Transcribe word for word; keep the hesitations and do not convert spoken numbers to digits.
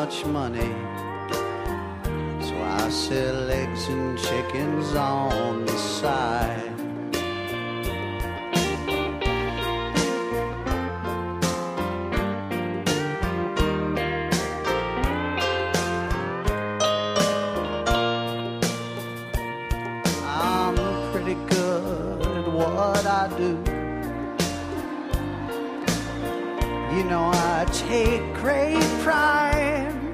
much money, so I sell eggs and chickens on the side. I'm pretty good at what I do. You know I take great pride